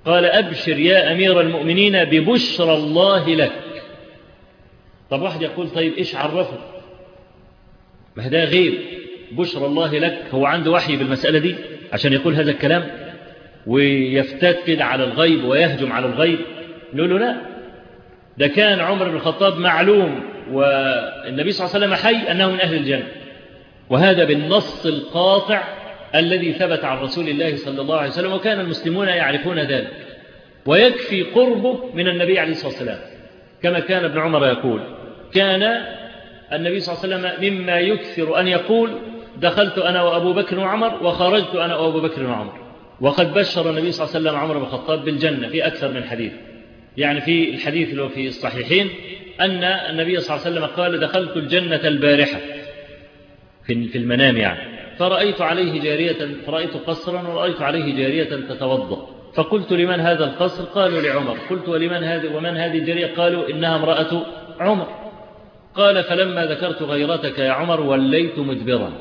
قال أبشر يا أمير المؤمنين ببشرى الله لك. طب واحد يقول طيب إيش عرفه؟ ما ده غيب، بشرى الله لك، هو عنده وحي بالمسألة دي عشان يقول هذا الكلام ويفتات كده على الغيب ويهجم على الغيب؟ نقول له لا، ده كان عمر بن الخطاب معلوم والنبي صلى الله عليه وسلم حي أنه من أهل الجنة، وهذا بالنص القاطع الذي ثبت عن رسول الله صلى الله عليه وسلم، وكان المسلمون يعرفون ذلك، ويكفي قربه من النبي عليه الصلاة والسلام. كما كان ابن عمر يقول، كان النبي صلى الله عليه وسلم مما يكثر أن يقول دخلت أنا وأبو بكر وعمر وخرجت أنا وأبو بكر وعمر. وقد بشر النبي صلى الله عليه وسلم عمر بن الخطاب بالجنة في أكثر من حديث، يعني في الحديث اللي في الصحيحين أن النبي صلى الله عليه وسلم قال دخلت الجنة البارحة في المنام يعني، فرأيت قصرا ورأيت عليه جارية تتوضأ، فقلت لمن هذا القصر؟ قالوا لعمر. قلت ومن هذه الجارية؟ قالوا إنها امرأة عمر. قال فلما ذكرت غيرتك يا عمر وليت مدبرا.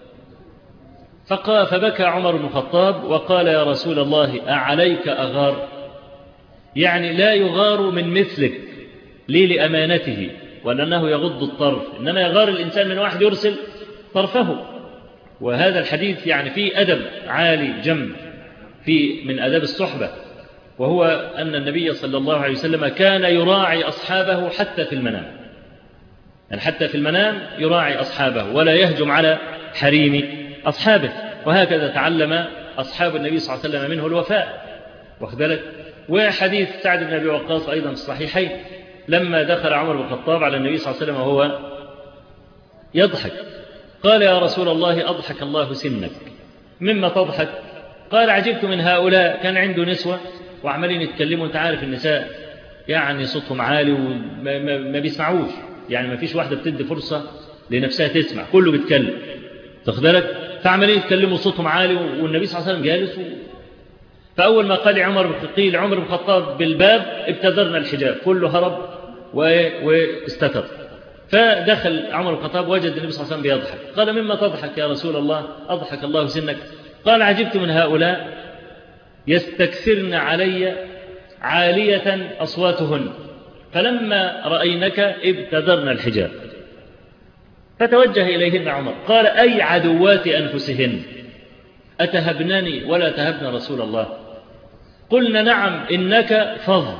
فبكى عمر بن الخطاب وقال يا رسول الله أعليك أغار؟ يعني لا يغار من مثلك، ليه؟ لأمانته ولأنه يغض الطرف، إنما يغار الإنسان من واحد يرسل طرفه. وهذا الحديث يعني فيه أدب عالي جم من أدب الصحبة، وهو أن النبي صلى الله عليه وسلم كان يراعي أصحابه حتى في المنام، يعني حتى في المنام يراعي أصحابه ولا يهجم على حريم أصحابه. وهكذا تعلم أصحاب النبي صلى الله عليه وسلم منه الوفاء، واخد بالك. وحديث سعد بن أبي وقاص أيضا في الصحيحين، لما دخل عمر بن الخطاب على النبي صلى الله عليه وسلم وهو يضحك، قال يا رسول الله أضحك الله سنك. مما تضحك؟ قال عجبت من هؤلاء، كان عنده نسوة وعمالين يتكلموا، انت عارف النساء يعني صوتهم عالي وما بيسمعوش، يعني ما فيش واحدة بتدي فرصة لنفسها تسمع، كله بيتكلم، تاخد بالك. فعمالين يتكلموا صوتهم عالي والنبي صلى الله عليه وسلم جالس فأول ما قال عمر بن الخطاب بالباب ابتدرنا الحجاب، كله هرب واستتر. فدخل عمر بن الخطاب وجد النبي صلى الله عليه وسلم بيضحك، قال مما تضحك يا رسول الله؟ أضحك الله سنك. قال عجبت من هؤلاء يستكثرن علي عالية أصواتهن، فلما رأينك ابتدرنا الحجاب. فتوجه إليهن عمر قال أي عدوات أنفسهن أتهبنني ولا تهبن رسول الله؟ قلنا نعم إنك فظ،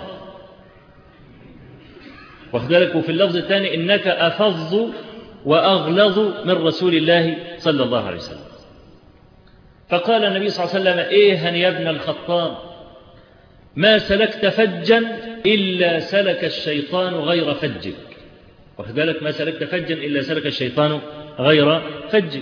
واخذلك. وفي اللفظ الثاني إنك أفظ وأغلظ من رسول الله صلى الله عليه وسلم. فقال النبي صلى الله عليه وسلم إيها يا ابن الخطاب ما سلكت فجا إلا سلك الشيطان غير فجك، واخذلك. ما سلكت فجا إلا سلك الشيطان غير فجك.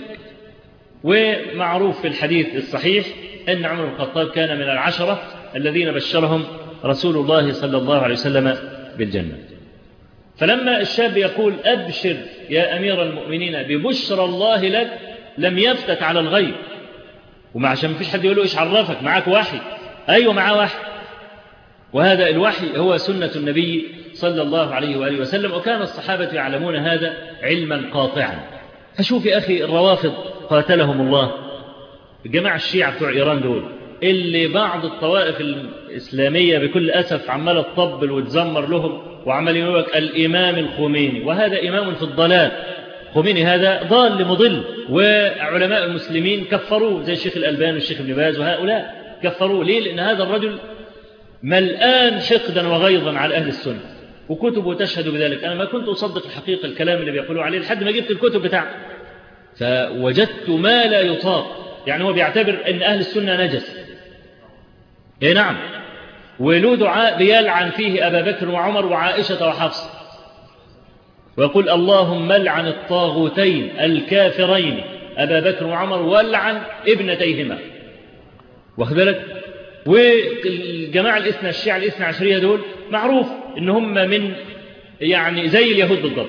ومعروف في الحديث الصحيح أن عمر بن الخطاب كان من العشرة الذين بشرهم رسول الله صلى الله عليه وسلم بالجنة. فلما الشاب يقول أبشر يا أمير المؤمنين ببشرى الله لك، لم يفتت على الغيب، وما عشان ما فيش حد يقول له إيش عرفك معك وحي؟ أيوة معاه وحي، وهذا الوحي هو سنة النبي صلى الله عليه وآله وسلم، وكان الصحابة يعلمون هذا علما قاطعا. فشوف يا أخي الروافض قاتلهم الله، الجماعة الشيعة بتوع إيران دول اللي بعض الطوائف الإسلامية بكل أسف عمالة تطبل وتزمر لهم وعمال يقول لك الإمام الخميني، وهذا إمام في الضلال. خميني هذا ضال مضل، وعلماء المسلمين كفروه زي الشيخ الألباني والشيخ ابن باز، وهؤلاء كفروه. ليه؟ لأن هذا الرجل ملآن حقدا وغيظا على أهل السنة، وكتبه تشهد بذلك. أنا ما كنت أصدق الحقيقة الكلام اللي بيقولوا عليه لحد ما جبت الكتب بتاعه، فوجدت ما لا يطاق. يعني هو بيعتبر أن أهل السنة نجس، إيه نعم، وله دعاء بيلعن فيه أبا بكر وعمر وعائشة وحفصة، ويقول اللهم لعن الطاغوتين الكافرين أبا بكر وعمر ولعن ابنتيهما، واخد بالك. والجماعة الشيعة الاثنى عشرية دول معروف إن هم من يعني زي اليهود بالضبط،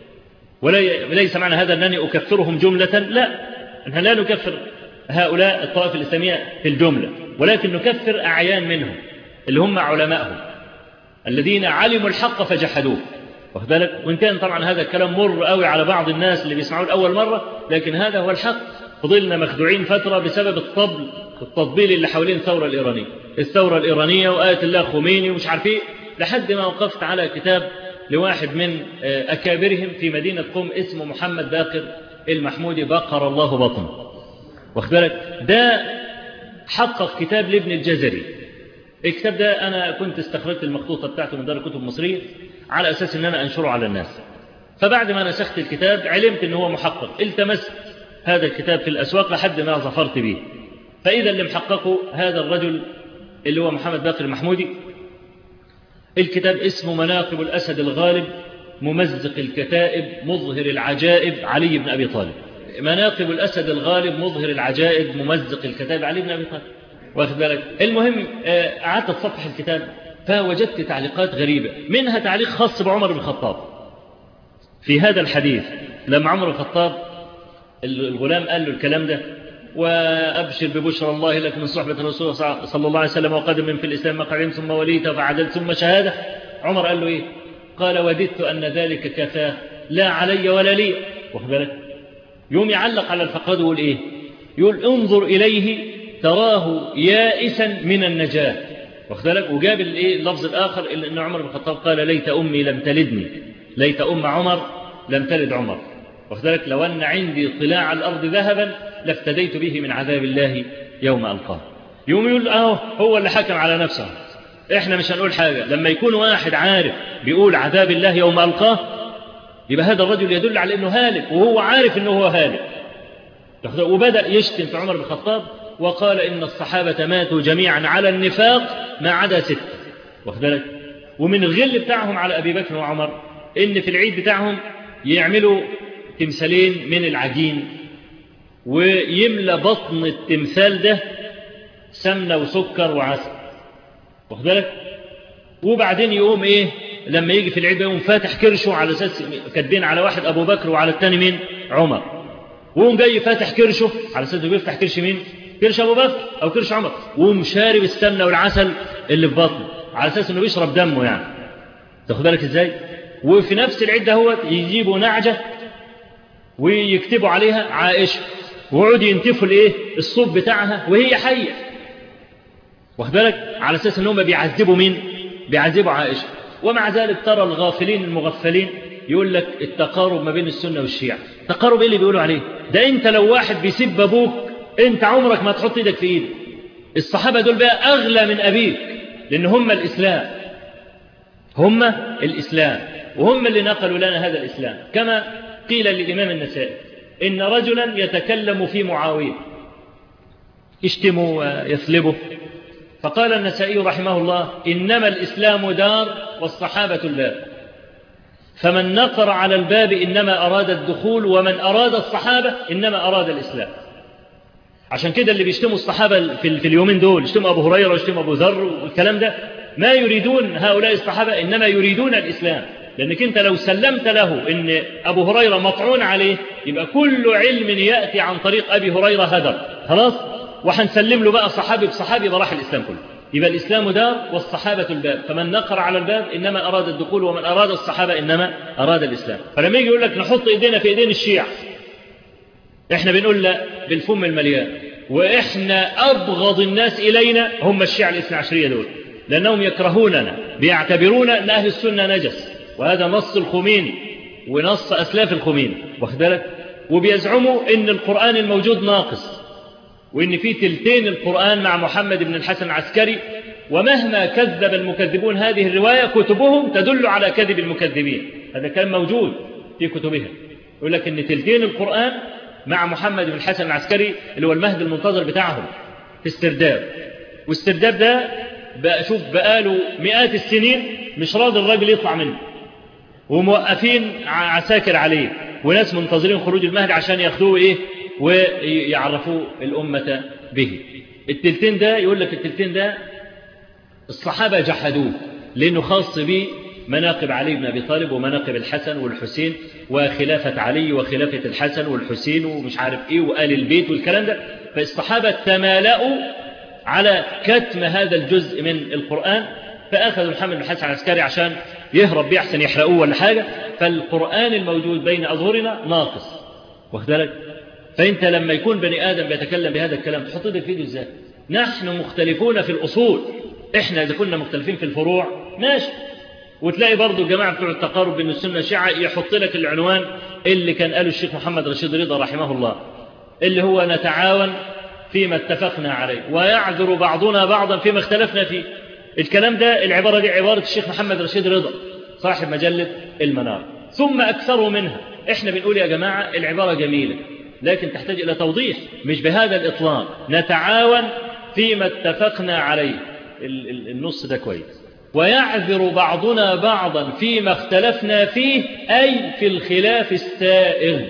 وليس معنى هذا أنني أكفرهم جملة، لا، نحن لا نكفر هؤلاء الطوائف الإسلامية في الجملة، ولكن نكفر أعيان منهم اللي هم علماءهم الذين علموا الحق فجحدوه، واخد بالك. وإن كان طبعا هذا الكلام مر قوي على بعض الناس اللي بيسمعوه لأول مرة، لكن هذا هو الحق. فضلنا مخدوعين فترة بسبب التطبيل اللي حوالين الثورة الإيرانية وآية الله خميني ومش عارف ايه، لحد ما وقفت على كتاب لواحد من أكابرهم في مدينة قم اسمه محمد باقر المحمودي، بقر الله بطنه. واخد بالك؟ ده حقق كتاب لابن الجزري. الكتاب ده أنا كنت استخرجت المخطوطة بتاعته من دار الكتب المصرية على أساس أن أنا أنشره على الناس. فبعد ما نسخت الكتاب علمت أنه هو محقق، التمست هذا الكتاب في الأسواق لحد ما ظفرت به، فإذا اللي محققه هذا الرجل اللي هو محمد باقر المحمودي. الكتاب اسمه مناقب الأسد الغالب ممزق الكتائب مظهر العجائب علي بن أبي طالب. مناقب الأسد الغالب مظهر العجائب ممزق الكتائب علي بن أبي طالب. واخد بالك؟ المهم قعدت أتصفح الكتاب فوجدت تعليقات غريبة، منها تعليق خاص بعمر بن الخطاب في هذا الحديث. لما عمر بن الخطاب الغلام قال له الكلام ده، وأبشر ببشرى الله لك من صحبة الرسول صلى الله عليه وسلم وقدم في الإسلام مقعدين ثم وليت فعدلت ثم شهادة. عمر قال له إيه؟ قال وددت أن ذلك كفاه لا علي ولا لي. واخد بالك؟ يوم يعلق على الفقاد ويقول إيه؟ يقول انظر إليه تراه يائسا من النجاة. واخد بالك؟ وجاب اللفظ الآخر إن عمر بن الخطاب قال ليت أمي لم تلدني، ليت أم عمر لم تلد عمر. واخد بالك؟ لو أن عندي طلاع الأرض ذهبا لافتديت به من عذاب الله يوم ألقاه. يوم يقول هو اللي حكم على نفسه، إحنا مش هنقول حاجة. لما يكون واحد عارف بيقول عذاب الله يوم ألقاه، يبقى هذا الرجل يدل على أنه هالك، وهو عارف أنه هو هالك. وبدأ يشتم في عمر بن الخطاب وقال إن الصحابة ماتوا جميعا على النفاق ما عدا 6. واخد بالك؟ ومن الغل بتاعهم على أبي بكر وعمر إن في العيد بتاعهم يعملوا تمثالين من العجين ويملى بطن التمثال ده سمنة وسكر وعسل. واخد بالك؟ وبعدين يقوم إيه لما يجي في العيد يقوم فاتح كرشه على أساس كاتبين على واحد أبو بكر وعلى الثاني مين؟ عمر. وقوم جاي فاتح كرشه على أساس بيفتح كرش مين؟ كرش أبو بكر أو كرش عمر، وقوم شارب السمنة والعسل اللي في بطنه على أساس إنه بيشرب دمه يعني. تاخد بالك إزاي؟ وفي نفس العيد دهوت يجيبوا نعجة ويكتبوا عليها عائشة ويقعدوا ينتفوا الصوب بتاعها وهي حية. واخد بالك؟ على أساس إنهم بيعذبوا مين؟ بيعذبوا عائشة. ومع ذلك ترى الغافلين المغفلين يقول لك التقارب ما بين السنة والشيعة. تقارب إيه اللي بيقولوا عليه؟ ده أنت لو واحد بيسب أبوك أنت عمرك ما تحط إيدك في إيده. الصحابة دول بقى أغلى من أبيك لأن هم الإسلام، هم الإسلام، وهم اللي نقلوا لنا هذا الإسلام. كما قيل للإمام النسائي إن رجلا يتكلم في معاوية يشتمه ويثلبه، فقال النسائي رحمه الله إنما الإسلام دار والصحابة الباب، فمن نقر على الباب إنما أراد الدخول، ومن أراد الصحابة إنما أراد الإسلام. عشان كده اللي بيشتموا الصحابة في اليومين دول يشتموا أبو هريرة ويشتموا أبو ذر والكلام ده، ما يريدون هؤلاء الصحابة إنما يريدون الإسلام. لأنك أنت لو سلمت له إن أبو هريرة مطعون عليه يبقى كل علم يأتي عن طريق أبي هريرة هدر خلاص، وحنسلم له بقى صحابي بصحابي براح الإسلام كله. يبقى الإسلام دار والصحابة الباب، فمن نقر على الباب إنما أراد الدخول، ومن أراد الصحابة إنما أراد الإسلام. فلما يجي يقول لك نحط إيدينا في إيدين الشيعة، إحنا بنقول لا بالفم المليان. وإحنا أبغض الناس إلينا هم الشيعة الاثنى عشرية دول، لأنهم يكرهوننا، بيعتبرون أن أهل السنة نجس، وهذا نص الخميني ونص أسلاف الخميني. واخد بالك؟ وبيزعموا إن القرآن الموجود ناقص، وإن في تلتين القرآن مع محمد بن الحسن العسكري، ومهما كذب المكذبون هذه الرواية كتبهم تدل على كذب المكذبين. هذا كان موجود في كتبهم، يقول لك إن تلتين القرآن مع محمد بن الحسن العسكري اللي هو المهد المنتظر بتاعهم في استرداد. واسترداد ده بقى شوف بقاله مئات السنين مش راضي الراجل يطلع منه، وموقفين عساكر عليه وناس منتظرين خروج المهدي عشان ياخدوه ويعرفوا الأمة به. التلتين ده يقول لك التلتين ده الصحابة جحدوه لأنه خاص به مناقب علي بن أبي طالب ومناقب الحسن والحسين وخلافة علي وخلافة الحسن والحسين ومش عارف إيه وآل البيت والكلام ده. فالصحابة تمالأوا على كتم هذا الجزء من القرآن، فأخذوا محمد بن الحسن العسكري عشان يهرب بيه أحسن يحرقوه ولا حاجة. فالقرآن الموجود بين أظهرنا ناقص، واخد بالك؟ فأنت لما يكون بني آدم بيتكلم بهذا الكلام تحط ايدك في ايده ازاي؟ نحن مختلفون في الأصول، احنا إذا كنا مختلفين في الفروع ماشي. وتلاقي برضو الجماعة بتوع التقارب بين السنة الشيعة يحط لك العنوان اللي كان قاله الشيخ محمد رشيد رضا رحمه الله، اللي هو نتعاون فيما اتفقنا عليه ويعذر بعضنا بعضا فيما اختلفنا فيه. الكلام ده العبارة دي عبارة الشيخ محمد رشيد رضا صاحب مجلة المنار، ثم أكثروا منها. احنا بنقول يا جماعة العبارة جميلة لكن تحتاج إلى توضيح، مش بهذا الإطلاق. نتعاون فيما اتفقنا عليه، النص ده كويس. ويعذر بعضنا بعضا فيما اختلفنا فيه، أي في الخلاف السائغ.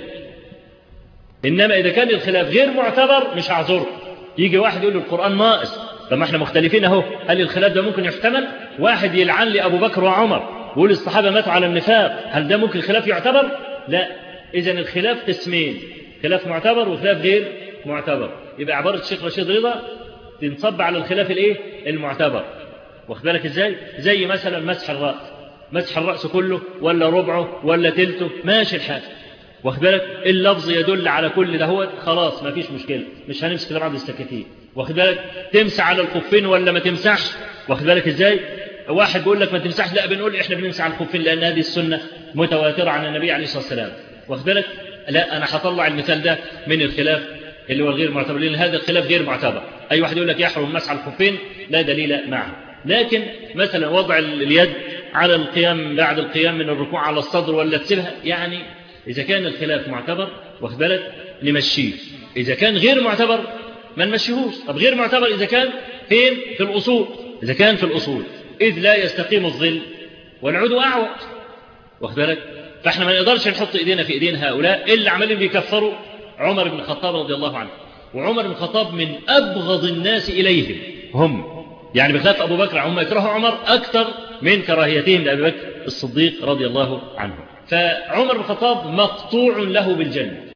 إنما إذا كان الخلاف غير معتبر مش هعذره. يجي واحد يقول القرآن ناقص، طب ما احنا مختلفين اهو، هل الخلاف ده ممكن يحتمل؟ واحد يلعن لي أبو بكر وعمر ويقول الصحابة ماتوا على النفاق، هل ده ممكن خلاف يعتبر؟ لا. إذن الخلاف قسمين، خلاف معتبر وخلاف غير معتبر. يبقى عبارة الشيخ رشيد رضا تنصب على الخلاف الايه؟ المعتبر. واخد بالك ازاي؟ زي مثلا مسح الرأس، مسح الرأس كله ولا ربعه ولا تلته، ماشي الحال. واخد بالك؟ اللفظ يدل على كل ده، خلاص ما فيش مشكلة، مش هنمسك لبعض السكاكين. واخد بالك؟ تمسح على الخفين ولا ما تمسحش؟ واخد بالك ازاي؟ واحد بيقول لك ما تمسحش، لا بنقول احنا بنمسح على الخفين لأن هذه السنة متواترة عن النبي عليه الصلاة والسلام. واخد بالك؟ لا أنا هطلع المثال ده من الخلاف اللي هو الغير معتبر، لأن هذا الخلاف غير معتبر. أي واحد يقول لك يحرم مسح على الخفين لا دليل معه. لكن مثلا وضع اليد على القيام بعد القيام من الركوع على الصدر ولا تسيبها، يعني إذا كان الخلاف معتبر واخد بالك نمشيه، إذا كان غير معتبر ما نمشيهوش. طب غير معتبر إذا كان فين؟ في الأصول. إذا كان في الأصول إذ لا يستقيم الظل والعود أعوج. واخد بالك؟ فإحنا ما نقدرش نحط إيدينا في إيدين هؤلاء اللي عمالين بيكفروا عمر بن الخطاب رضي الله عنه. وعمر بن الخطاب من أبغض الناس إليهم هم، يعني بخلاف أبو بكر هم يكرهوا عمر أكثر من كراهيتهم لأبي بكر الصديق رضي الله عنه. فعمر بن الخطاب مقطوع له بالجنة،